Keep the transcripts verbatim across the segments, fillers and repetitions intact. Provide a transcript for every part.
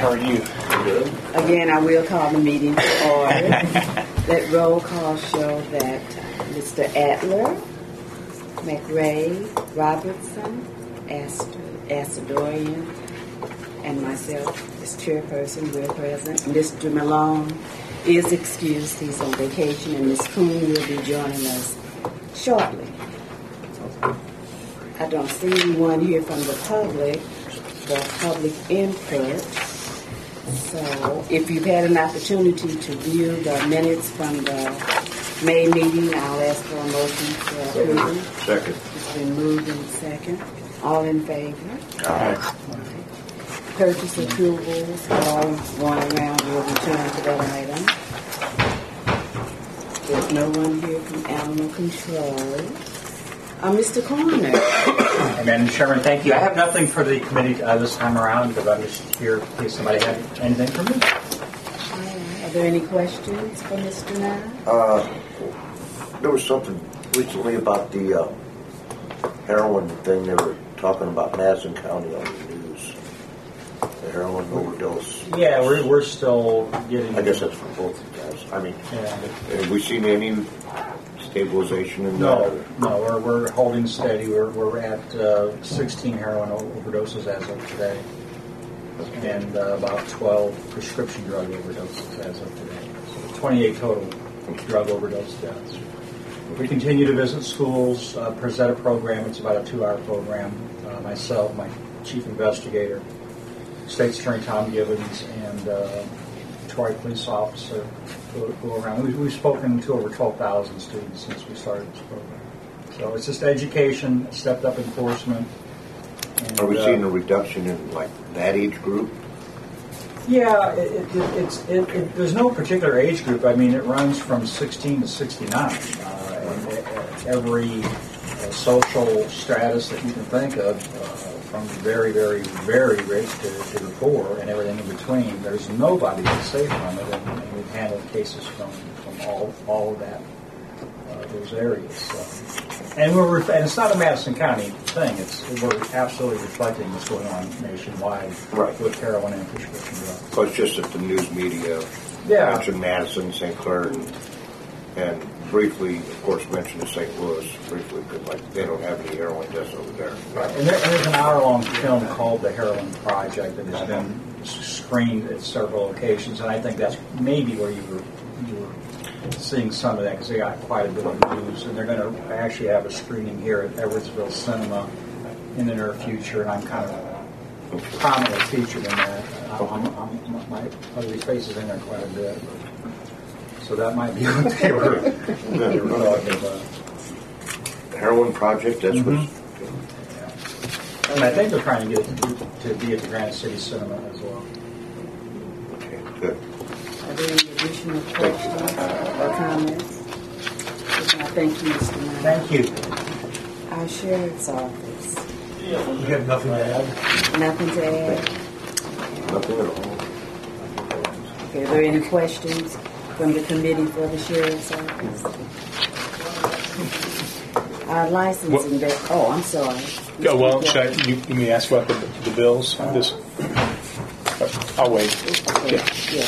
How are you? Good. Again, I will call the meeting to order. Let roll call show that uh, Mister Adler, McRae, Robertson, Astor, Astadorian, and myself as chairperson, we're present. Mister Malone is excused. He's on vacation, and Miz Coon will be joining us shortly. I don't see anyone here from the public for public input. So if you've had an opportunity to view the minutes from the May meeting, I'll ask for a motion for approval. Second. It's been moved in second. All in favor? Aye. Purchase approvals, all going around, we'll return to that item. There's no one here from Animal Control. Uh, Mister Corner. Madam Chairman, thank you. I have nothing for the committee uh, this time around because I'm just here in case somebody had anything for me. Are there any questions for Mister Nye? Uh, there was something recently about the uh, heroin thing. They were talking about Madison County on the news. The heroin overdose. Yeah, we're, we're still getting... I guess that's for both of you guys. I mean, Yeah. have we seen any stabilization in No, that? no, we're, we're holding steady. We're, we're at uh, sixteen heroin overdoses as of today, and uh, about twelve prescription drug overdoses as of today. So twenty-eight total drug overdose deaths. We continue to visit schools, uh, present a program. It's about a two-hour program. Uh, myself, my chief investigator, State's Attorney Tom Gibbons, and uh, Troy police officer go, go around. We, we've spoken to over twelve thousand students since we started this program. So it's just education, stepped up enforcement. And, Are we uh, seeing a reduction in like that age group? Yeah, it, it, it's it, it, there's no particular age group. I mean, it runs from sixteen to sixty-nine. Uh, and it, every uh, social stratus that you can think of, uh, from very, very, very rich to, to the poor and everything in between. There's nobody that's safe from it, and, and we've handled cases from, from all all of that uh, those areas. So. And we're ref- and it's not a Madison County thing. It's we're absolutely reflecting what's going on nationwide Right. with heroin and prescription drugs. So it's just that the news media Yeah. mentioned Madison, Saint Clair, and, and briefly, of course, mentioned Saint Louis briefly because like they don't have any heroin deaths over there. Right. And, there, and there's an hour-long film called The Heroin Project that has been screened at several locations, and I think that's maybe where you were you were seeing some of that because they got quite a bit of news, and they're going to actually have a screening here at Edwardsville Cinema in the near future, and I'm kind of prominently featured in that. I'm, I'm, my ugly face is in there quite a bit. So that might be what they were, they were talking about. The Heroin Project, that's Mhm. what's... And I think they're trying to get it to, to be at the Granite City Cinema as well. Okay, good. Are there any additional questions or comments? If not, thank you, Mister Nye. Thank you. Our Sheriff's Office. We have nothing to add. Nothing to add? Nothing at all. Okay, are there any questions from the committee for the Sheriff's Office? Our licensing, that, oh, I'm sorry. Oh, well, should I, you, you may ask about the, the bills. This, I'll wait. Yeah. Yeah.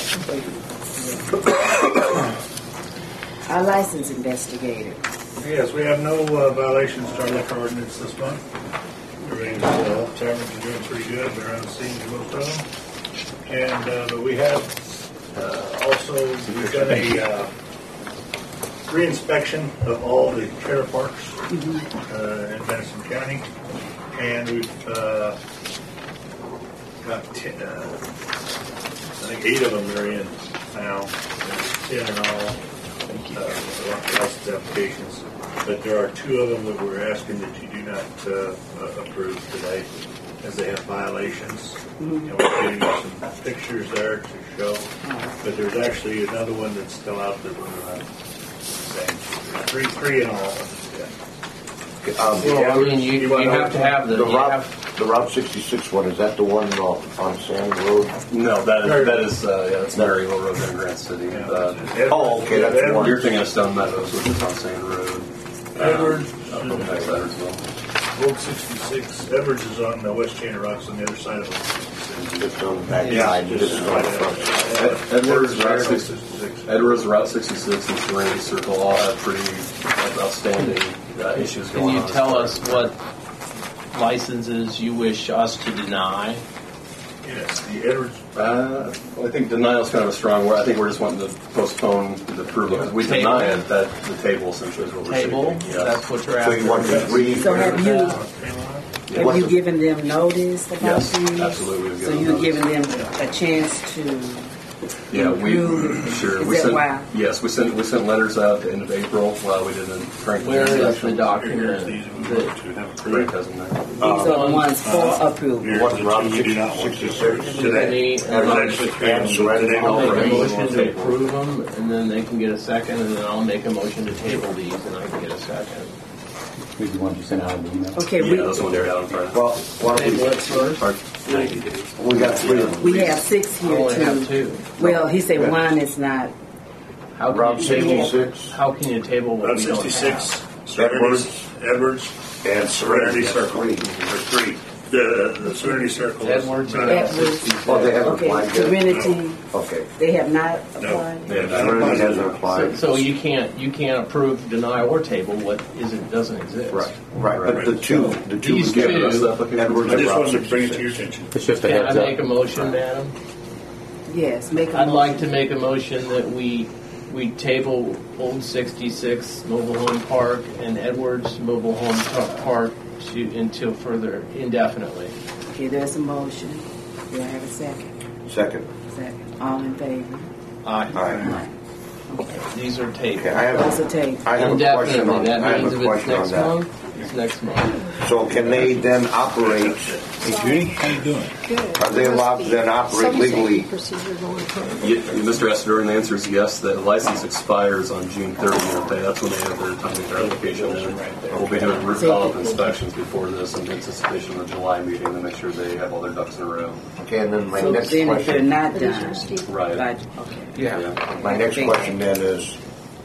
Our license investigator. Yes, we have no uh, violations to our liquor ordinance this month. Everything's, uh, taverns are doing pretty good. They're on scene for most of them. And, uh, but we have, uh, also, we've done a, uh, re-inspection of all the trailer parks, uh, in Madison County. And we've, uh, got ten, uh, I think eight of them are in now. There's ten in all. Uh, license applications, but there are two of them that we're asking that you do not uh, uh, approve today, as they have violations. Mm-hmm. And we're getting you some pictures there to show, but there's actually another one that's still out that we're uh, saying three, three in all. Yeah. Um, Well, I mean, you, you have to have the, the you Route, have, the Route sixty-six one, is that the one on, on Sand Road? No, that is that is uh, yeah, that's Maryville Road in Grant City. Yeah. Uh, Oh, okay, that's the one. you're thinking of Stone Meadows, which is on Sand Road. Edwards, Um, up Edwardsville. Road sixty-six. Edwards is on the west chain of rocks on the other side of Road sixty-six. Just on the back Yeah, side, just just on the front. right. Edwards, Route Route sixty-six, Edwards, Route sixty-six, and Serenity Circle all have pretty outstanding uh, issues Can going you on. tell us what licenses you wish us to deny? Yes, the Edwards. Uh, well, I think denial is kind of a strong word. I think we're just wanting to postpone the approval. If we Table. deny it, that the table essentially is what we're Table? seeking. Yes. That's what you're So you want after. to read? So have you, have What's you the- given them notice about Yes, these? absolutely, we've So given you're notice. giving them a chance to Yeah, we improve? sure. Is we that sent, why? Yes, we sent we sent letters out at the end of April. While we did in Franklin. Where is the section. document? These we that- want to have Frank approved. hasn't there. These are the ones for approval. Here's What's the Route two we do not want to sixty-six? approve today. Any- There's and actually three of them, and but today I'll no make a approval. motion to approve them, and then they can get a second, and then I'll make a motion to table these, and I can get a second. Maybe the ones you sent out in the email. Okay, Yeah, we, those ones are out on Friday. Well, why don't Table we, it first. Or ninety days. we got three of them. we have six I here only have too. two. Well, he said Okay. one is not. How can Route you table? sixty-six How can you table what Route we don't sixty-six, have? Serenity, Edwards, and Serenity Serenity Circle. Three. There's three. The, the Serenity Circle. is- Edwards and No, Route Edwards. sixty-six. Oh, they haven't Okay, applied yet? Serenity, Okay. they have not No. applied? Yeah, Serenity hasn't So, applied. so you can't you can't approve, deny, or table what isn't doesn't exist. Right, right, but the two, the two These we get, two- Rest of the application? Edwards I and just Route wanted to bring it to your sixty-six. attention. It's just a Can I heads make a up. motion, madam? Yes, make a I'd like motion. to make a motion that we we table Old sixty-six Mobile Home Park and Edwards Mobile Home Par- Park to, until further indefinitely. Okay, there's a motion. Do I have a second? Second. Second. All in favor? Aye. Aye. Okay. These are tabled. Okay, I have, Those a- are tabled. I have a question Indefinitely. on, That I means have if a it's question on next that. month, it's next month. So can they then operate, Hey, Judy, how you doing? are they allowed to then operate legally? Procedure going on. Yeah, Mister Esther, and the answer is yes. The license expires on June thirtieth. That's when they have their time to their application in. We'll be doing root follow-up inspections before this in anticipation of the July meeting to make sure they have all their ducks in a row. Okay, and then my So next then if they're question, not What is done, your Steve? Right. right, okay. Yeah. my next question then is,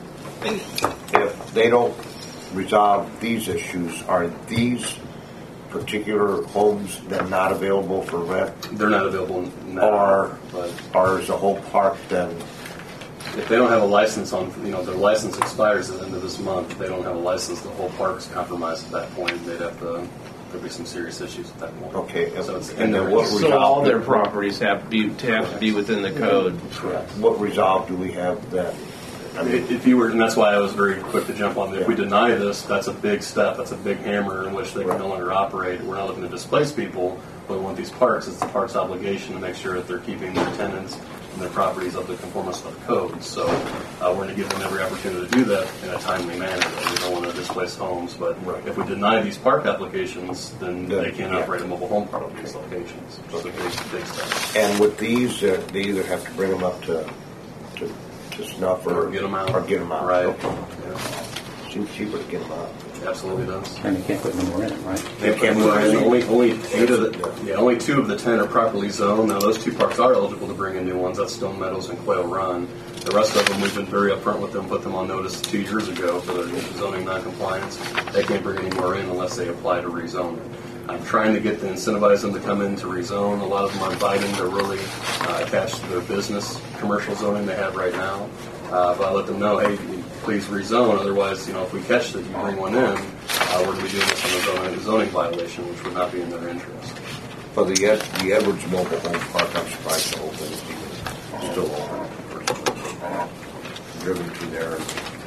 if they don't resolve these issues, are these particular homes then not available for rent? They're not available now. Or, but or is the whole park then, if they don't have a license on, you know, their license expires at the end of this month. If they don't have a license, the whole park's compromised at that point. They'd have to, there'd be some serious issues at that point. okay, So it's in and their then what interest. So all resolve, their properties have to be to have to be within the code. Correct. what resolve do we have then? I mean, If you were, and that's why I was very quick to jump on. If we deny this, that's a big step. That's a big hammer in which they can no longer operate. We're not looking to displace people, but we want these parks. It's the park's obligation to make sure that they're keeping their tenants and their properties up to conformance to the code. So uh, we're going to give them every opportunity to do that in a timely manner. We don't want to displace homes, but if we deny these park applications, then Then, they can't yeah. operate a mobile home park at these locations. So it's a big, big step. and with these, uh, they either have to bring them up to, to, to snuff or. Or get 'em out. Or get them out. Right. Okay. Yeah. Seems cheaper to get them out. Absolutely does. And you can't put no more in it, right? They can't move in. Only, only eight of the, yeah, only two of the ten are properly zoned. Now, those two parks are eligible to bring in new ones. That's Stone Meadows and Quail Run. The rest of them, we've been very upfront with them, put them on notice two years ago for their zoning noncompliance. They can't bring any more in unless they apply to rezone it. I'm trying to get to incentivize them to come in to rezone. A lot of them are biting. They're really uh, attached to their business commercial zoning they have right now. Uh, but I let them know, hey, please rezone. Otherwise, you know, if we catch that you bring one in, uh, we're going to be doing this on a zoning, zoning violation, which would not be in their interest. For the, Ed- the Edwards Mobile Home Park, I'm surprised the whole thing is even still open. Driven through there.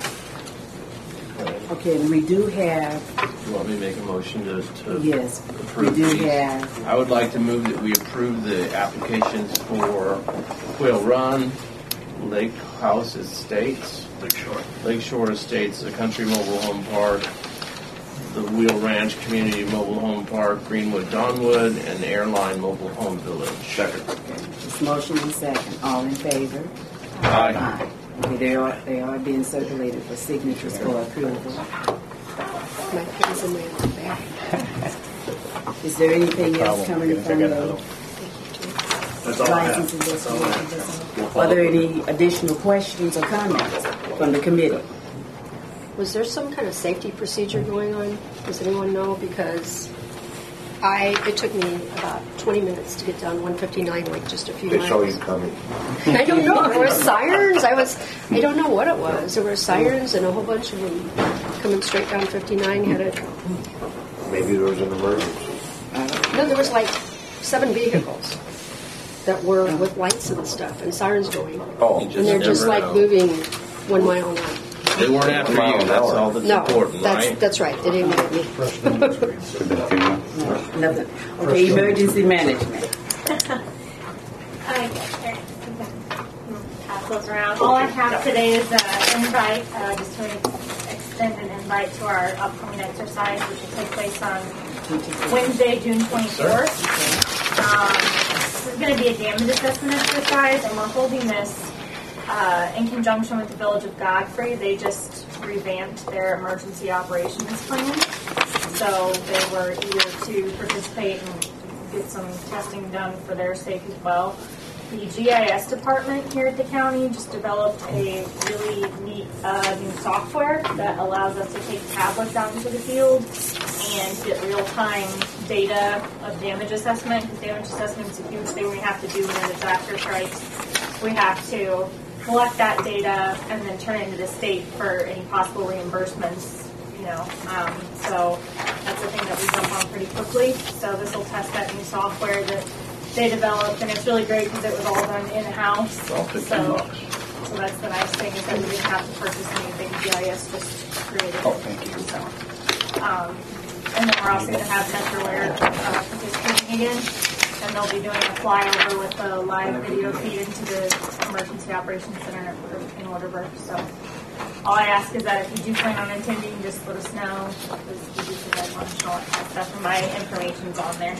Okay, and we do have, You want me to make a motion to, to yes, we approve do these? have, I would like to move that we approve the applications for Quail Run, Lake House Estates, Lakeshore. Lakeshore Estates, the Country Mobile Home Park, the Wheel Ranch Community Mobile Home Park, Greenwood Donwood, and the Airline Mobile Home Village. Second. this motion and second, all in favor? Aye. Aye. Okay, they are, they are being circulated for signatures for approval. My kids in there on back. Is there anything else Problem. coming Check from it the out. That's all I license have. investigation? Are there any additional questions or comments from the committee? Was there some kind of safety procedure going on? Does anyone know? Because I, it took me about twenty minutes to get down one fifty-nine, like just a few They miles. saw you coming. I don't know. There were sirens. I was, I don't know what it was. There were sirens and a whole bunch of them coming straight down fifty-nine. Had a, Maybe there was an emergency. no, there was like seven vehicles that were with lights and stuff and sirens going. Oh, You And they're just never like know. moving one mile an hour. They weren't after Mile you. an That's hour. all that's No, important, that's right? that's right. They didn't get me. Nothing. Okay, emergency management. I pass those around. All I have today is an invite, uh, just to extend an invite to our upcoming exercise, which will take place on Wednesday, June twenty-fourth. Um, this is going to be a damage assessment exercise, and we're holding this uh, in conjunction with the Village of Godfrey. They just revamped their emergency operations plan, so they were eager to participate and get some testing done for their sake as well. The G I S department here at the county just developed a really neat uh, new software that allows us to take tablets out into the field and get real-time data of damage assessment, because damage assessment is a huge thing we have to do when a disaster strikes. We have to collect that data and then turn it into the state for any possible reimbursements, you know. Um, so that's the thing that we jump on pretty quickly. So this will test that new software that they developed, and it's really great because it was all done in-house. So, so that's the nice thing, is that we didn't have to purchase anything. G I S just created it. Oh, thank you. So, um, and then we're also going to have MetroAir uh, participating again, and they'll be doing a flyover with a live video feed into the Emergency Operations Center in Waterbury. So all I ask is that if you do plan on attending, just let us know, because we do provide lunch and all that kind of stuff, and my information's on there.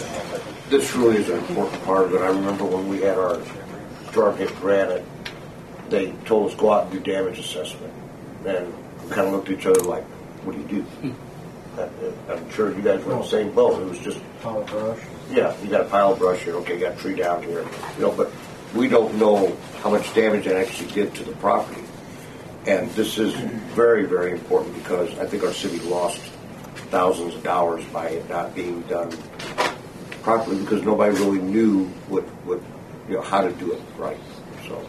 This really is an important part of it. I remember when we had our storm hit Granite, they told us go out and do damage assessment. And we kind of looked at each other like, what do you do? Uh, I'm sure you guys were in the same boat. It was just, Pile of brush. yeah, you got a pile of brush here, okay, you got a tree down here, you know, but we don't know how much damage that actually did to the property. And this is very, very important, because I think our city lost thousands of dollars by it not being done properly, because nobody really knew what, what you know, how to do it right. So,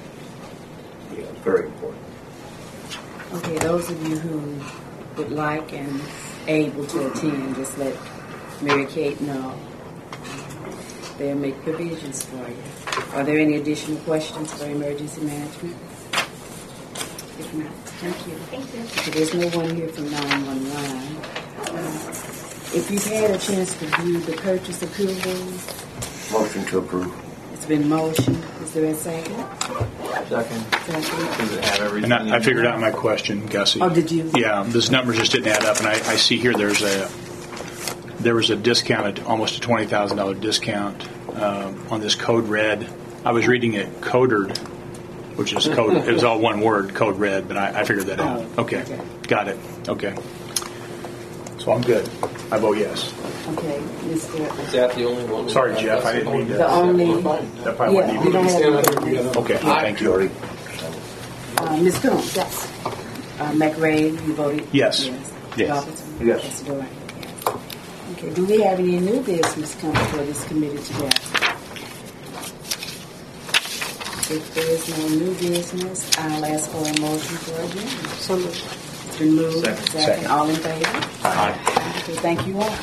yeah, it's very important. Okay, those of you who would like and able to attend, just let Mary Kate know. They'll make provisions for you. Are there any additional questions for emergency management? If not, thank you. Thank you. Okay, there's no one here from nine one one. Uh, if you've had a chance to view the purchase approvals, Motion to approve. it's been motioned. Is there a second? Second. Second. Does it have everything? And I, I figured out my question, Gussie. Oh, did you? Yeah, those numbers just didn't add up, and I, I see here there's a there was a discount, almost a twenty thousand dollar discount um, on this Code Red. I was reading it Codered, which is code. It was all one word, Code Red, but I, I figured that out. Oh, Okay, okay. got it. Okay, so I'm good. I vote yes. Okay, Mister Is that the only one? Sorry, Jeff, I didn't mean to. The only, That probably yeah, wasn't we don't even. have anything. Okay, thank you. Already. Uh, Miz Combs? Yes. Uh, McRae, you voted? Yes. Yes. Yes. Robertson? Yes. Yes. Doran? Yes. Okay, do we have any new business come before this committee today? If there is no new business, I'll ask for a motion for adjournment. So moved. It's been moved. Second. Second. All in favor? Aye. Okay, thank you all.